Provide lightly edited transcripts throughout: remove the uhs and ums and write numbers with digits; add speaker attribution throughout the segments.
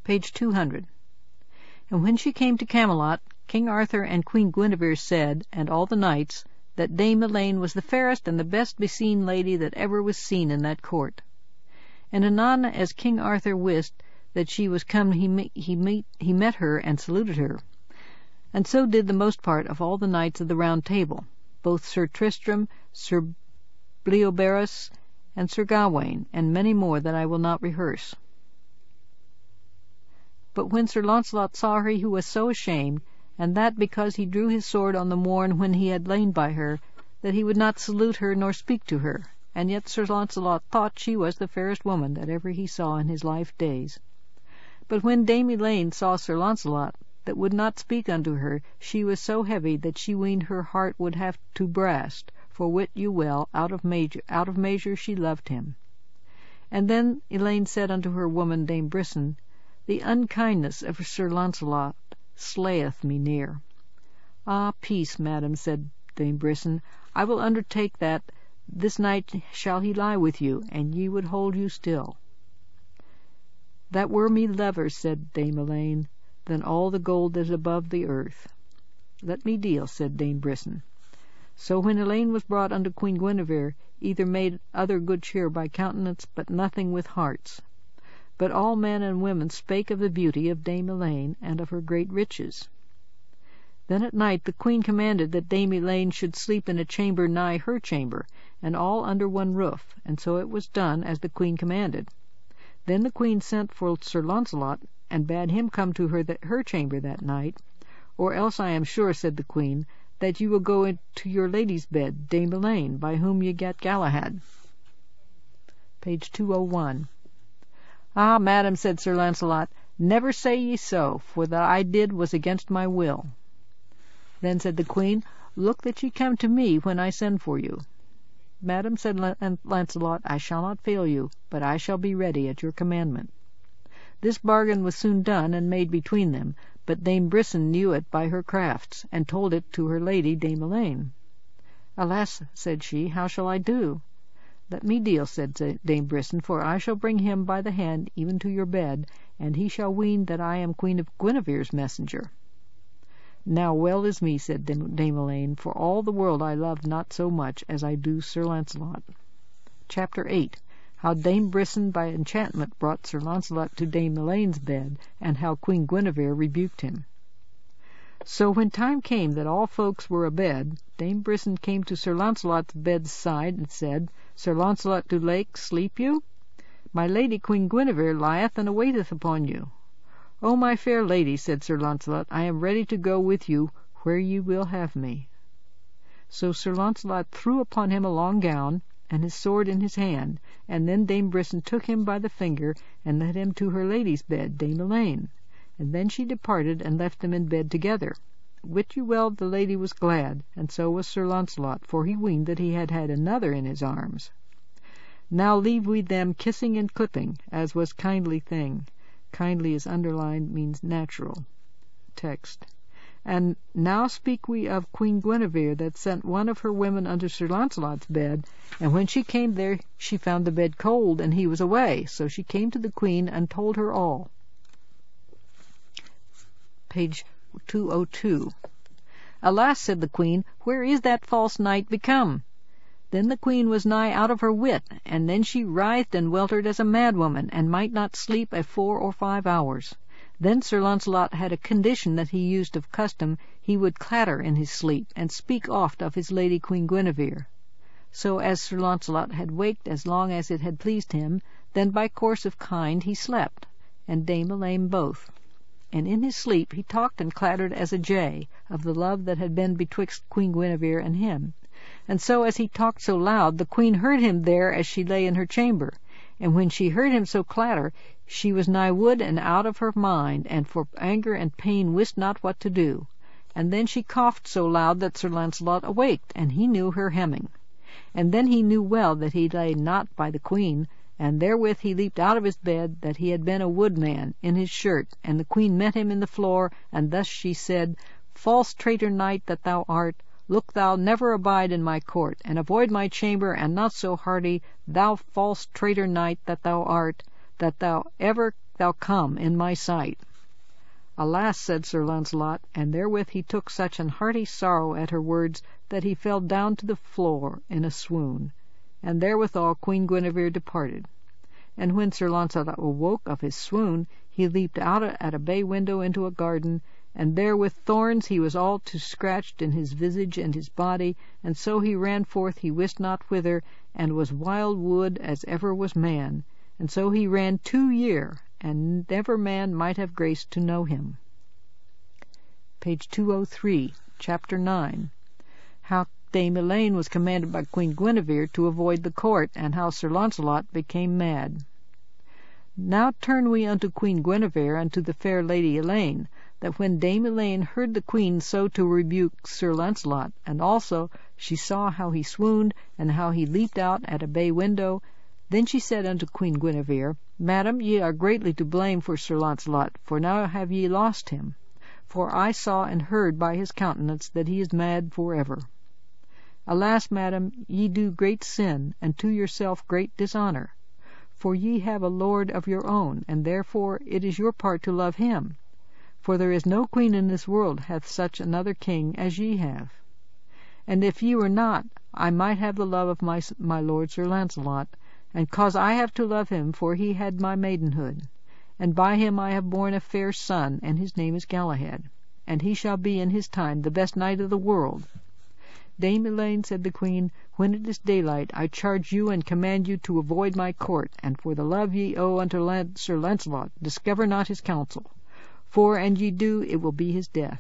Speaker 1: Page 200. And when she came to Camelot, King Arthur and Queen Guinevere said, and all the knights, that Dame Elaine was the fairest and the best beseen lady that ever was seen in that court. And anon as King Arthur wist that she was come, he met her and saluted her. And so did the most part of all the knights of the Round Table, both Sir Tristram, Sir Bleoberis, and Sir Gawaine, and many more that I will not rehearse. But when Sir Launcelot saw her, he was so ashamed, and that because he drew his sword on the morn when he had lain by her, that he would not salute her nor speak to her. And yet Sir Launcelot thought she was the fairest woman that ever he saw in his life days. But when Dame Elaine saw Sir Launcelot, that would not speak unto her, she was so heavy that she weened her heart would have to brast, for wit you well, out of measure she loved him. And then Elaine said unto her woman Dame Brisson, The unkindness of Sir Launcelot slayeth me near. Ah, peace, madam, said Dame Brisson, I will undertake that this night shall he lie with you, and ye would hold you still. That were me lever, said Dame Elaine, than all the gold that is above the earth. Let me deal, said Dame Brisson. So when Elaine was brought unto Queen Guinevere, either made other good cheer by countenance, but nothing with hearts. But all men and women spake of the beauty of Dame Elaine, and of her great riches. Then at night the queen commanded that Dame Elaine should sleep in a chamber nigh her chamber, and all under one roof, and so it was done as the queen commanded. Then the queen sent for Sir Launcelot, and bade him come to her chamber that night, or else I am sure, said the queen, that you will go into your lady's bed, Dame Elaine, by whom ye gat Galahad. Page 201. Ah, madam, said Sir Launcelot, never say ye so, for that I did was against my will. Then said the queen, Look that ye come to me when I send for you. Madam, said Launcelot, I shall not fail you, but I shall be ready at your commandment. This bargain was soon done and made between them, but Dame Brisson knew it by her crafts, and told it to her lady Dame Elaine. Alas, said she, how shall I do? Let me deal, said Dame Brisson, for I shall bring him by the hand even to your bed, and he shall ween that I am Queen of Guinevere's messenger. Now well is me, said Dame Elaine, for all the world I love not so much as I do Sir Launcelot. Chapter 8. How Dame Brisson by enchantment brought Sir Launcelot to Dame Elaine's bed, and how Queen Guinevere rebuked him. So when time came that all folks were abed, Dame Brisson came to Sir Launcelot's bed's side, and said, Sir Launcelot du Lake, sleep you? My lady Queen Guinevere lieth and awaiteth upon you. O my fair lady, said Sir Launcelot, I am ready to go with you where ye will have me. So Sir Launcelot threw upon him a long gown, and his sword in his hand, and then Dame Brisson took him by the finger, and led him to her lady's bed, Dame Elaine. And then she departed, and left them in bed together. Wit you well the lady was glad, and so was Sir Launcelot, for he weened that he had had another in his arms. Now leave we them kissing and clipping, as was kindly thing. Kindly is underlined, means natural. Text. And now speak we of Queen Guinevere, that sent one of her women unto Sir Launcelot's bed, and when she came there she found the bed cold, and he was away. So she came to the queen and told her all. Page 202. Alas, said the queen, where is that false knight become? Then the queen was nigh out of her wit, and then she writhed and weltered as a madwoman, and might not sleep 4 or 5 hours. Then Sir Launcelot had a condition that he used of custom, he would clatter in his sleep, and speak oft of his lady Queen Guinevere. So as Sir Launcelot had waked as long as it had pleased him, then by course of kind he slept, and Dame Elaine both. And in his sleep he talked and clattered as a jay, of the love that had been betwixt Queen Guinevere and him. And so as he talked so loud, the queen heard him there as she lay in her chamber. And when she heard him so clatter, she was nigh wood and out of her mind, and for anger and pain wist not what to do. And then she coughed so loud that Sir Launcelot awaked, and he knew her hemming. And then he knew well that he lay not by the queen, and therewith he leaped out of his bed, that he had been a woodman, in his shirt, and the queen met him in the floor, and thus she said, False traitor knight that thou art, look thou never abide in my court, and avoid my chamber, and not so hardy, thou false traitor knight that thou art, that thou ever thou come in my sight. Alas, said Sir Launcelot, and therewith he took such an hearty sorrow at her words that he fell down to the floor in a swoon, and therewithal Queen Guinevere departed. And when Sir Launcelot awoke of his swoon, he leaped out at a bay window into a garden, and there with thorns he was all to scratched in his visage and his body, and so he ran forth he wist not whither, and was wild wood as ever was man, and so he ran 2 year, and never man might have grace to know him. Page 203, Chapter 9. How Dame Elaine was commanded by Queen Guinevere to avoid the court, and how Sir Launcelot became mad. Now turn we unto Queen Guinevere and to the fair Lady Elaine, that when Dame Elaine heard the queen so to rebuke Sir Launcelot, and also she saw how he swooned, and how he leaped out at a bay window, then she said unto Queen Guinevere, Madam, ye are greatly to blame for Sir Launcelot, for now have ye lost him. For I saw and heard by his countenance that he is mad for ever. Alas, madam, ye do great sin, and to yourself great dishonour. For ye have a lord of your own, and therefore it is your part to love him. For there is no queen in this world hath such another king as ye have. And if ye were not, I might have the love of my lord Sir Launcelot, and cause I have to love him, for he had my maidenhood. And by him I have borne a fair son, and his name is Galahad, and he shall be in his time the best knight of the world. Dame Elaine, said the queen, when it is daylight, I charge you and command you to avoid my court, and for the love ye owe unto Sir Launcelot, discover not his counsel, for an ye do, it will be his death.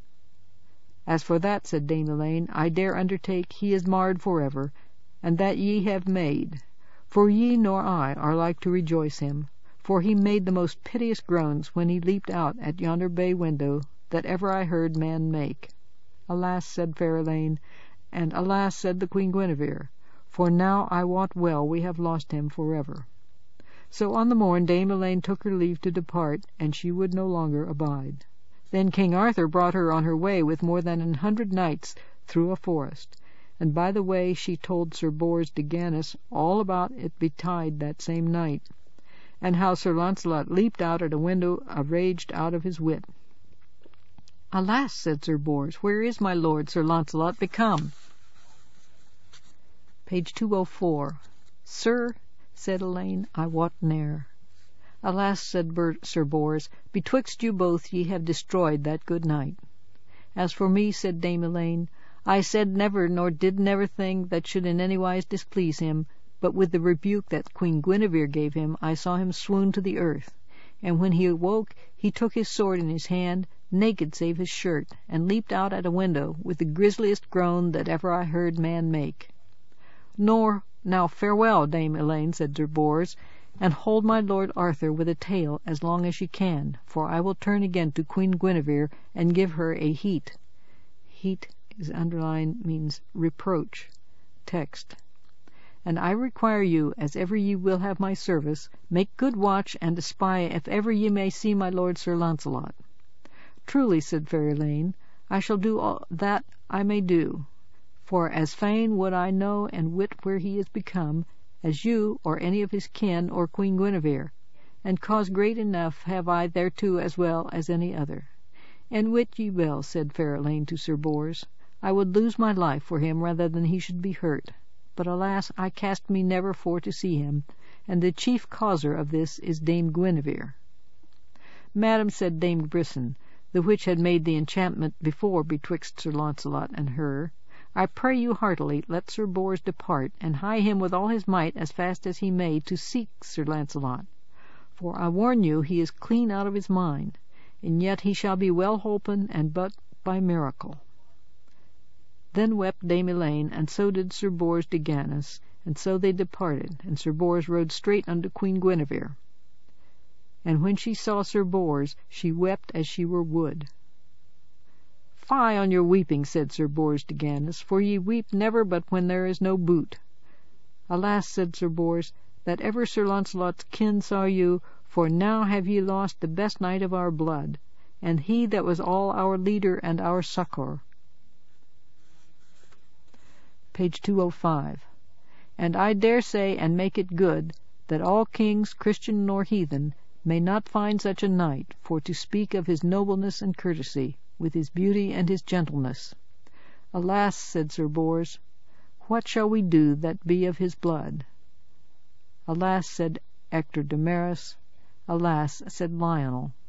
Speaker 1: As for that, said Dame Elaine, I dare undertake he is marred for ever, and that ye have made. For ye nor I are like to rejoice him, for he made the most piteous groans when he leaped out at yonder bay window that ever I heard man make. Alas, said fair Elaine, and alas, said the Queen Guinevere, for now I wot well we have lost him for ever. So on the morn Dame Elaine took her leave to depart, and she would no longer abide. Then King Arthur brought her on her way with more than 100 knights through a forest, and by the way she told Sir Bors de Ganis all about it betide that same night, and how Sir Launcelot leaped out at a window araged out of his wit. Alas, said Sir Bors, where is my lord Sir Launcelot become? Page 204. Sir, said Elaine, I wot ne'er. Alas, said Sir Bors, betwixt you both ye have destroyed that good knight. As for me, said Dame Elaine, I said never nor did never thing that should in any wise displease him, but with the rebuke that Queen Guinevere gave him I saw him swoon to the earth, and when he awoke he took his sword in his hand, naked save his shirt, and leaped out at a window with the grisliest groan that ever I heard man make. Now farewell, Dame Elaine, said Sir Bors, and hold my lord Arthur with a tale as long as ye can, for I will turn again to Queen Guinevere and give her a heat. Heat is underlined, means reproach. Text. And I require you, as ever ye will have my service, make good watch and espy if ever ye may see my lord Sir Launcelot. Truly, said fair Elaine, I shall do all that I may do, for as fain would I know and wit where he is become, as you, or any of his kin, or Queen Guinevere, and cause great enough have I thereto as well as any other. And wit ye well, said fair Elaine to Sir Bors, I would lose my life for him rather than he should be hurt. But alas, I cast me never for to see him, and the chief causer of this is Dame Guinevere. Madam, said Dame Brisson, the which had made the enchantment before betwixt Sir Launcelot and her, I pray you heartily let Sir Bors depart, and hie him with all his might as fast as he may to seek Sir Launcelot. For I warn you he is clean out of his mind, and yet he shall be well holpen, and but by miracle. Then wept Dame Elaine, and so did Sir Bors de Ganis, and so they departed, and Sir Bors rode straight unto Queen Guinevere. And when she saw Sir Bors, she wept as she were wood. Fie on your weeping, said Sir Bors de Ganis, for ye weep never but when there is no boot. Alas, said Sir Bors, that ever Sir Launcelot's kin saw you, for now have ye lost the best knight of our blood, and he that was all our leader and our succour. Page 205. And I dare say and make it good, that all kings, Christian nor heathen, may not find such a knight for to speak of his nobleness and courtesy, with his beauty and his gentleness. Alas, said Sir Bors, what shall we do that be of his blood? Alas, said Ector de Maris. Alas, said Lionel.